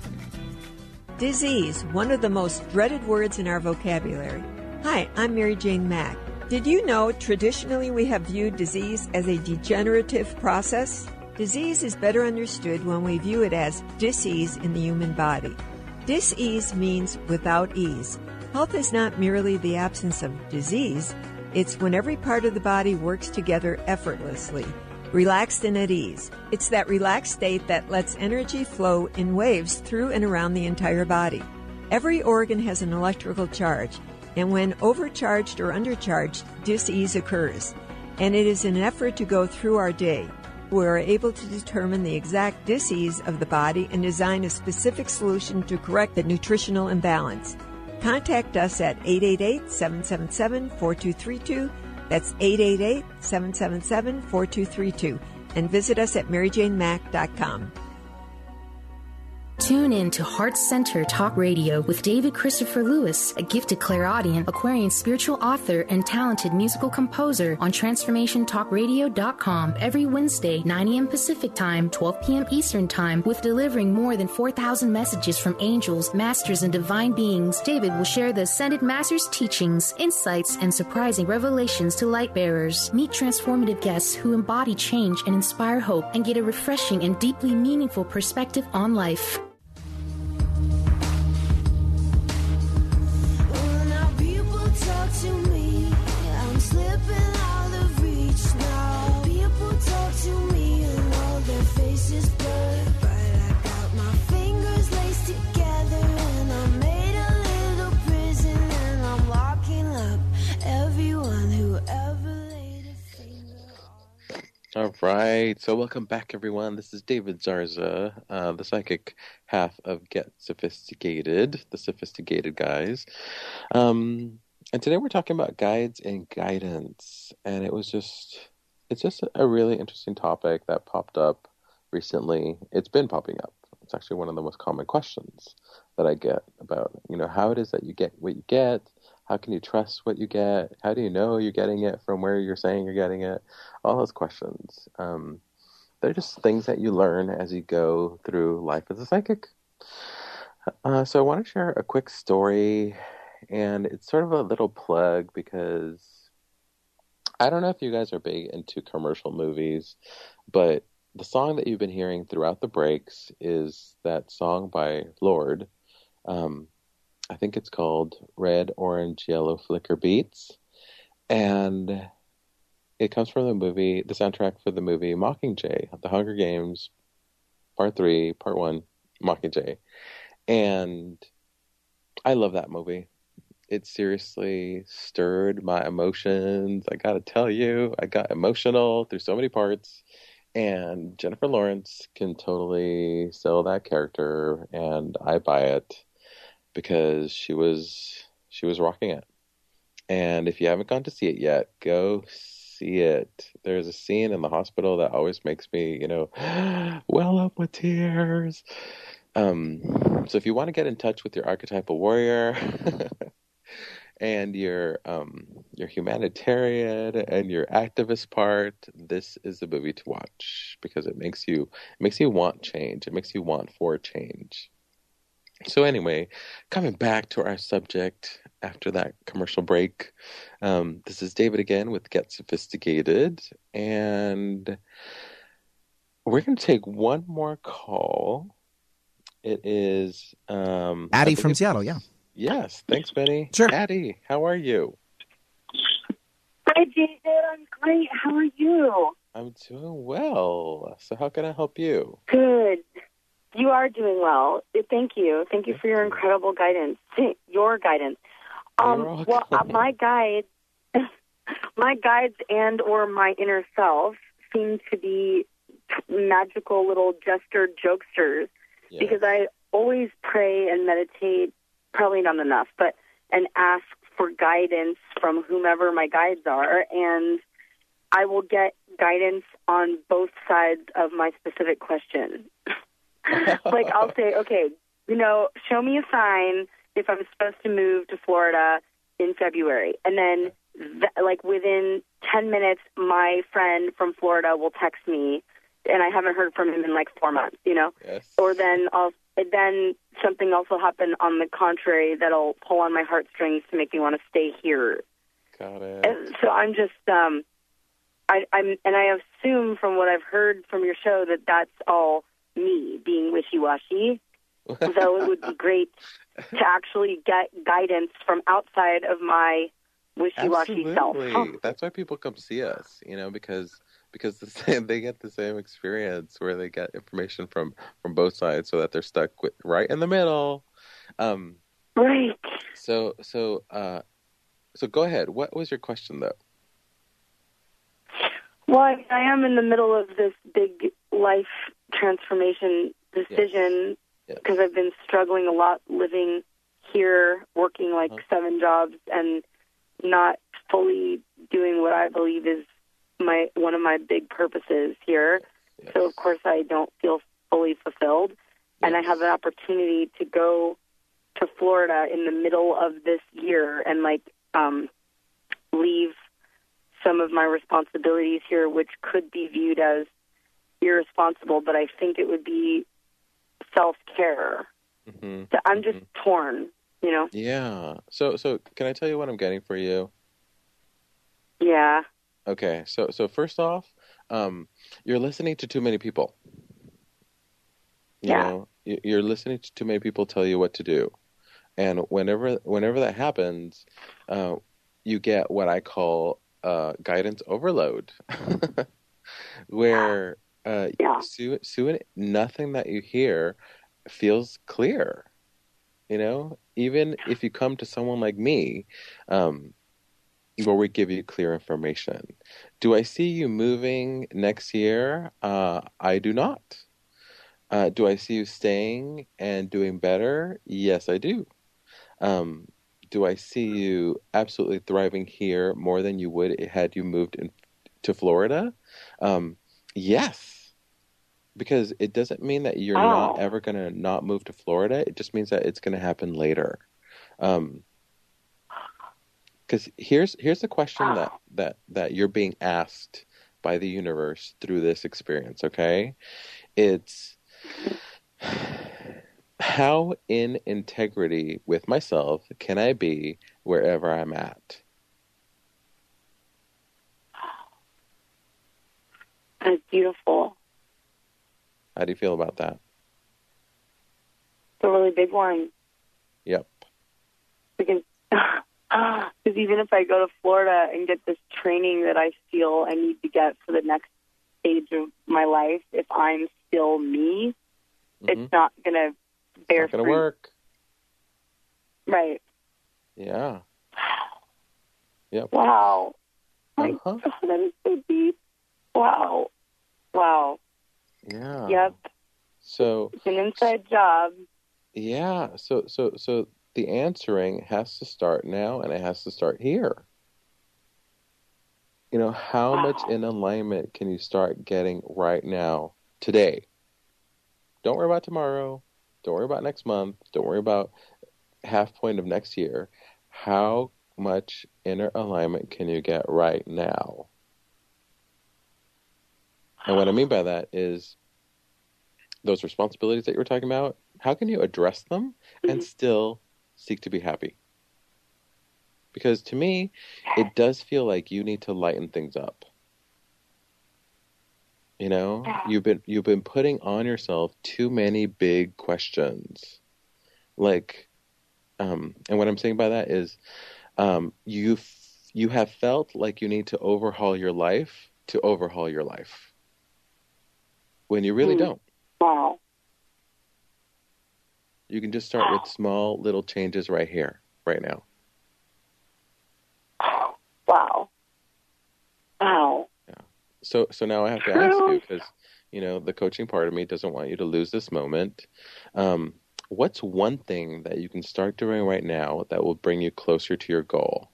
Disease, one of the most dreaded words in our vocabulary. Hi, I'm Mary Jane Mack. Did you know traditionally we have viewed disease as a degenerative process? Disease is better understood when we view it as dis-ease in the human body. Dis-ease means without ease. Health is not merely the absence of disease, it's when every part of the body works together effortlessly, relaxed and at ease. It's that relaxed state that lets energy flow in waves through and around the entire body. Every organ has an electrical charge, and when overcharged or undercharged, dis-ease occurs. And it is an effort to go through our day. We are able to determine the exact dis-ease of the body and design a specific solution to correct the nutritional imbalance. Contact us at eight eight eight, seven seven seven, four two three two. That's eight eight eight, seven seven seven, four two three two. And visit us at mary jane mack dot com. Tune in to Heart Center Talk Radio with David Christopher Lewis, a gifted clairaudient, Aquarian spiritual author, and talented musical composer on transformation talk radio dot com every Wednesday, nine a.m. Pacific Time, twelve p.m. Eastern Time, with delivering more than four thousand messages from angels, masters, and divine beings. David will share the Ascended Masters' teachings, insights, and surprising revelations to light bearers. Meet transformative guests who embody change and inspire hope and get a refreshing and deeply meaningful perspective on life. To me, I'm slipping out of reach now. People talk to me and all their faces blur, but I got my fingers laced together and I made a little prison and I'm locking up everyone who ever laid a finger on. All right, so welcome back, everyone. This is David Zarza, uh, the psychic half of Get Sophisticated, the sophisticated guys. Um... And today we're talking about guides and guidance, and it was just, it's just a really interesting topic that popped up recently. It's been popping up. It's actually one of the most common questions that I get about, you know, how it is that you get what you get, how can you trust what you get, how do you know you're getting it from where you're saying you're getting it, all those questions. Um, they're just things that you learn as you go through life as a psychic. Uh, so I want to share a quick story. And it's sort of a little plug because I don't know if you guys are big into commercial movies, but the song that you've been hearing throughout the breaks is that song by Lorde. Um, I think it's called Red, Orange, Yellow Flicker Beats. And it comes from the movie, the soundtrack for the movie Mockingjay, The Hunger Games, Part three, Part one, Mockingjay. And I love that movie. It seriously stirred my emotions. I gotta tell you, I got emotional through so many parts. And Jennifer Lawrence can totally sell that character, and I buy it because she was she was rocking it. And if you haven't gone to see it yet, go see it. There's a scene in the hospital that always makes me, you know, well up with tears. Um, so if you want to get in touch with your archetypal warrior and your um, your humanitarian and your activist part, this is the movie to watch because it makes you it makes you want change. It makes you want for change. So anyway, coming back to our subject after that commercial break, um, this is David again with Get Sophisticated, and we're going to take one more call. It is um, Addie from Seattle, yeah. Yes, thanks, Benny. Sure. Addie, how are you? Hi, David. I'm great. How are you? I'm doing well. So how can I help you? Good. You are doing well. Thank you. Thank you for your incredible guidance. Your guidance. Um, well, uh, my guides, my guides, and or my inner self seem to be magical little jester jokesters yeah. because I always pray and meditate. Probably not enough, but and ask for guidance from whomever my guides are, and I will get guidance on both sides of my specific question. Like, I'll say, okay, you know, show me a sign if I'm supposed to move to Florida in February. And then, th- like, within ten minutes, my friend from Florida will text me, and I haven't heard from him in, like, four months, you know? Yes. Or then I'll, then something else will happen on the contrary that'll pull on my heartstrings to make me want to stay here. Got it. And so I'm just, um, I, I'm, and I assume from what I've heard from your show that that's all me being wishy-washy. So it would be great to actually get guidance from outside of my wishy-washy Absolutely. self. That's why people come see us, you know, because because the same, they get the same experience where they get information from, from both sides so that they're stuck with right in the middle. Um, right. So so uh, so go ahead. What was your question, though? Well, I, I am in the middle of this big life transformation decision because yes. I've been struggling a lot living here, working like uh-huh. seven jobs and not fully doing what I believe is my one of my big purposes here. Yes. So, of course, I don't feel fully fulfilled. Yes. And I have an opportunity to go to Florida in the middle of this year and, like, um, leave some of my responsibilities here, which could be viewed as irresponsible, but I think it would be self-care. Mm-hmm. So I'm just mm-hmm. torn, you know? Yeah. So, so can I tell you what I'm getting for you? Yeah. Okay. So, so first off, um, you're listening to too many people. You yeah. know, you're listening to too many people tell you what to do. And whenever, whenever that happens, uh, you get what I call uh, guidance overload, where uh, yeah. soon, soon nothing that you hear feels clear. You know, even if you come to someone like me, um, where we give you clear information. Do I see you moving next year? Uh, I do not. Uh, do I see you staying and doing better? Yes, I do. Um, do I see you absolutely thriving here more than you would had you moved in, to Florida? Um, yes. Because it doesn't mean that you're oh. not ever going to not move to Florida. It just means that it's going to happen later. Um, because here's here's the question oh. that, that, that you're being asked by the universe through this experience, okay? It's how in integrity with myself can I be wherever I'm at? That's beautiful. How do you feel about that? It's a really big one. Yep. Because even if I go to Florida and get this training that I feel I need to get for the next stage of my life, if I'm still me, mm-hmm. it's not going to bear it's not going fruit. to work. Right. Yeah. Yep. Wow. My uh-huh. God, that is so deep. Wow. Wow. Yeah. Yep. So it's an inside job. Yeah. So so so the answering has to start now, and it has to start here. You know, how wow. much in alignment can you start getting right now, today? Don't worry about tomorrow. Don't worry about next month. Don't worry about half point of next year. How much inner alignment can you get right now? And what I mean by that is those responsibilities that you were talking about, how can you address them and still seek to be happy? Because to me, it does feel like you need to lighten things up. You know, you've been you've been putting on yourself too many big questions. Like, um, and what I'm saying by that is, um, you you have felt like you need to overhaul your life to overhaul your life, when you really mm. don't. Wow. You can just start with small little changes right here, right now. Wow. Wow. Yeah. So, so now I have to ask you, because, you know, the coaching part of me doesn't want you to lose this moment. Um, what's one thing that you can start doing right now that will bring you closer to your goal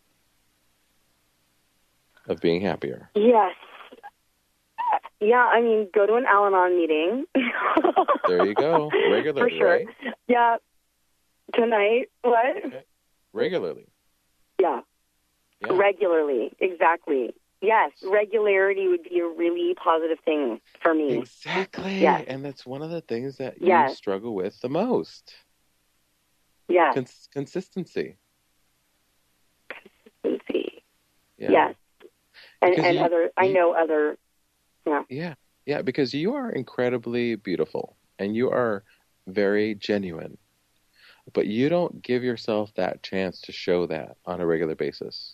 of being happier? Yes. Yeah, I mean, go to an Al-Anon meeting. There you go. Regularly, For sure. right? Yeah. Tonight, what? Okay. Regularly. Yeah. yeah. Regularly, exactly. Yes, regularity would be a really positive thing for me. Exactly. Yes. And that's one of the things that you yes. struggle with the most. Yes. Cons- consistency. Consistency. Yeah. Yes. And, and you, other, I you, know other, yeah. Yeah. Yeah, because you are incredibly beautiful and you are very genuine. But you don't give yourself that chance to show that on a regular basis.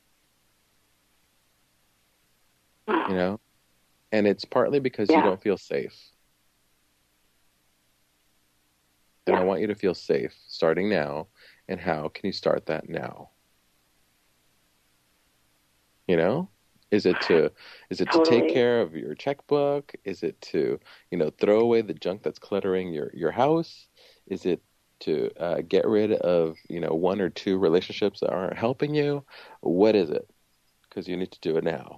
You know? And it's partly because yeah. you don't feel safe. And yeah. I want you to feel safe starting now. And how can you start that now? You know? Is it to is it totally. to take care of your checkbook? Is it to, you know, throw away the junk that's cluttering your, your house? Is it to uh, get rid of, you know, one or two relationships that aren't helping you? What is it? Because you need to do it now.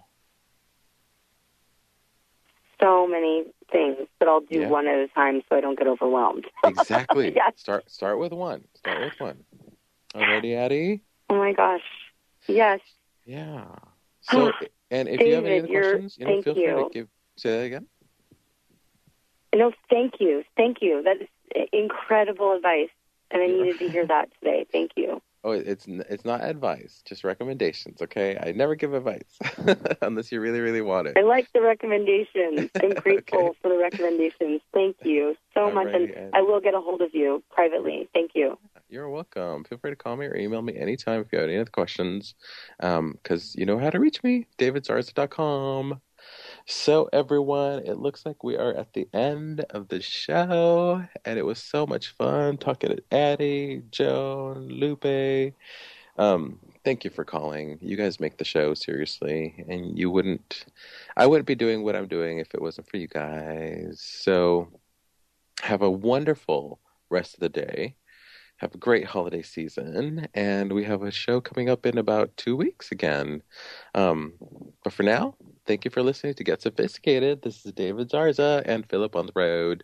So many things, but I'll do yeah. one at a time so I don't get overwhelmed. Exactly. yes. Start start with one. Start with one. Alrighty, Addie? Oh my gosh. Yes. Yeah. So, and if David, you have any other questions, you know, thank feel free you. to give. Say that again. No, thank you, thank you. That is incredible advice, and I needed to hear that today. Thank you. Oh, it's it's not advice, just recommendations. Okay, I never give advice unless you really, really want it. I like the recommendations. I'm grateful okay. for the recommendations. Thank you so All much, right, and and... I will get a hold of you privately. Thank you. You're welcome. Feel free to call me or email me anytime if you have any other questions, because um, you know how to reach me, david zarza dot com. So, everyone, it looks like we are at the end of the show, and it was so much fun talking to Addie, Joan, Lupe. Um, thank you for calling. You guys make the show, seriously, and you wouldn't, I wouldn't be doing what I'm doing if it wasn't for you guys. So, have a wonderful rest of the day. Have a great holiday season, and we have a show coming up in about two weeks again. Um, but for now, thank you for listening to Get Sophisticated. This is David Zarza and Philip on the road.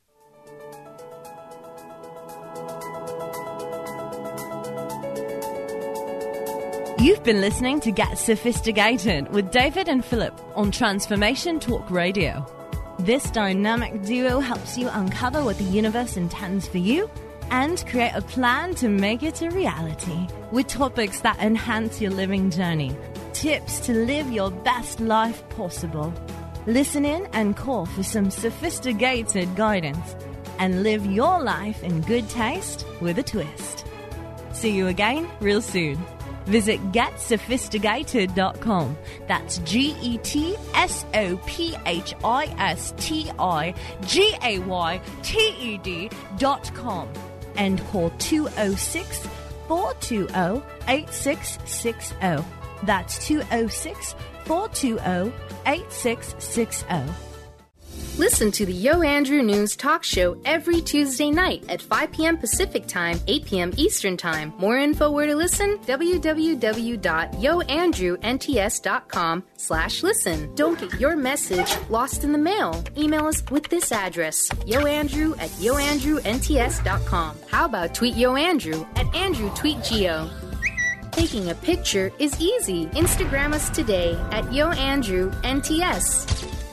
You've been listening to Get Sophisticated with David and Philip on Transformation Talk Radio. This dynamic duo helps you uncover what the universe intends for you and create a plan to make it a reality with topics that enhance your living journey. Tips to live your best life possible. Listen in and call for some sophisticated guidance and live your life in good taste with a twist. See you again real soon. Visit get sophisticated dot com. That's G E T S O P H I S T I G A Y T E D dot com and call two oh six, four two oh, eight six six oh. That's two oh six, four two oh, eight six six oh. Listen to the Yo Andrew News Talk Show every Tuesday night at five p.m. Pacific Time, eight p.m. Eastern Time. More info where to listen? w w w dot yo andrew n t s dot com slash listen. Don't get your message lost in the mail. Email us with this address, yoandrew at yo andrew n t s dot com. How about tweet Yo Andrew at Andrew Tweet Geo? Taking a picture is easy. Instagram us today at Yo Andrew N T S.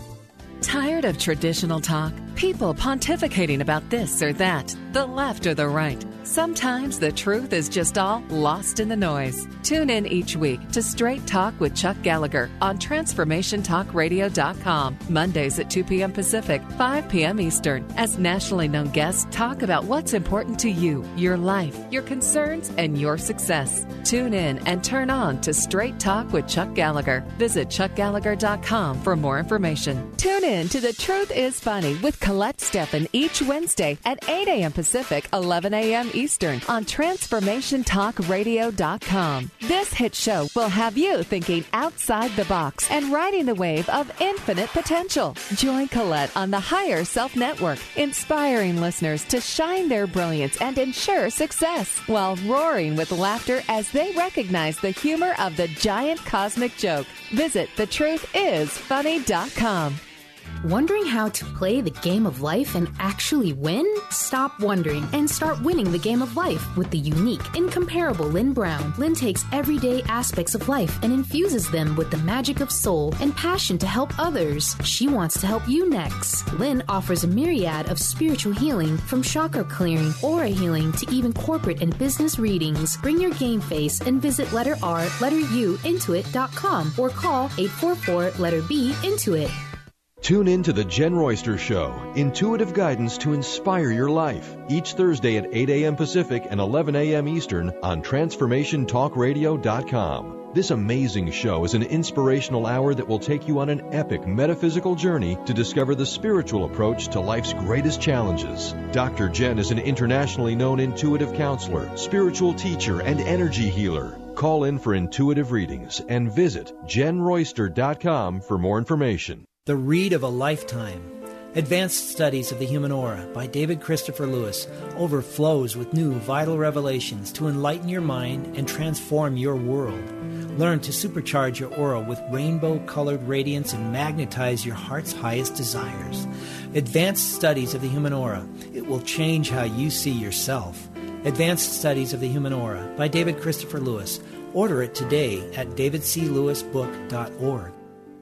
Tired of traditional talk? People pontificating about this or that, the left or the right. Sometimes the truth is just all lost in the noise. Tune in each week to Straight Talk with Chuck Gallagher on transformation talk radio dot com. Mondays at two p.m. Pacific, five p.m. Eastern, as nationally known guests talk about what's important to you, your life, your concerns, and your success. Tune in and turn on to Straight Talk with Chuck Gallagher. Visit chuck gallagher dot com for more information. Tune in to The Truth is Funny with Colette Steffen each Wednesday at eight a.m. Pacific, eleven a.m. Eastern on transformation talk radio dot com. This hit show will have you thinking outside the box and riding the wave of infinite potential. Join Colette on the Higher Self Network, inspiring listeners to shine their brilliance and ensure success while roaring with laughter as they recognize the humor of the giant cosmic joke. Visit the truth is funny dot com. Wondering how to play the game of life and actually win? Stop wondering and start winning the game of life with the unique, incomparable Lynn Brown. Lynn takes everyday aspects of life and infuses them with the magic of soul and passion to help others. She wants to help you next. Lynn offers a myriad of spiritual healing, from chakra clearing, aura healing, to even corporate and business readings. Bring your game face and visit letter R, letter U, intuit dot com or call eight four four, letter B, Intuit. Tune in to The Jen Royster Show, intuitive guidance to inspire your life, each Thursday at eight a.m. Pacific and eleven a.m. Eastern on transformation talk radio dot com. This amazing show is an inspirational hour that will take you on an epic metaphysical journey to discover the spiritual approach to life's greatest challenges. Doctor Jen is an internationally known intuitive counselor, spiritual teacher, and energy healer. Call in for intuitive readings and visit jen royster dot com for more information. The Read of a Lifetime. Advanced Studies of the Human Aura by David Christopher Lewis overflows with new vital revelations to enlighten your mind and transform your world. Learn to supercharge your aura with rainbow-colored radiance and magnetize your heart's highest desires. Advanced Studies of the Human Aura. It will change how you see yourself. Advanced Studies of the Human Aura by David Christopher Lewis. Order it today at david c lewis book dot org.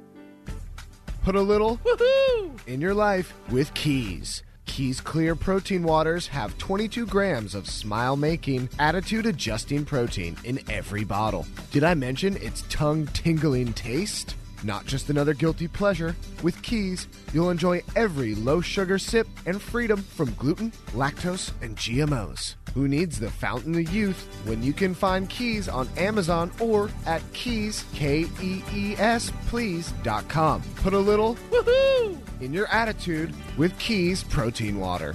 Put a little woohoo in your life with Keys. Keys Clear Protein Waters have twenty-two grams of smile-making, attitude-adjusting protein in every bottle. Did I mention its tongue-tingling taste? Not just another guilty pleasure. With Keys, you'll enjoy every low-sugar sip and freedom from gluten, lactose, and G M Os. Who needs the fountain of youth when you can find Keys on Amazon or at Keys, K E E S, please, dot com. Put a little woohoo in your attitude with Keys Protein Water.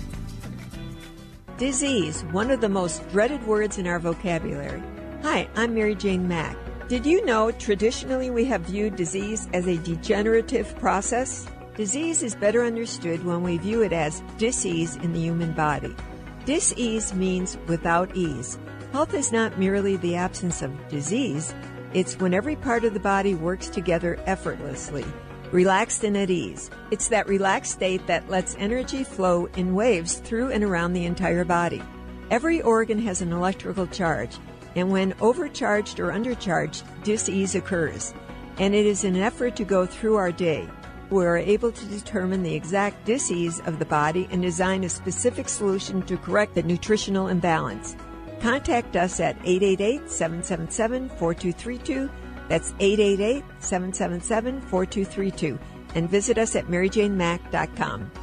Disease, one of the most dreaded words in our vocabulary. Hi, I'm Mary Jane Mack. Did you know traditionally we have viewed disease as a degenerative process? Disease is better understood when we view it as dis-ease in the human body. Dis-ease means without ease. Health is not merely the absence of disease, it's when every part of the body works together effortlessly, relaxed and at ease. It's that relaxed state that lets energy flow in waves through and around the entire body. Every organ has an electrical charge, and when overcharged or undercharged, dis-ease occurs. And it is an effort to go through our day. We are able to determine the exact dis-ease of the body and design a specific solution to correct the nutritional imbalance. Contact us at eight eight eight, seven seven seven, four two three two. That's eight eight eight, seven seven seven, four two three two. And visit us at mary jane mack dot com.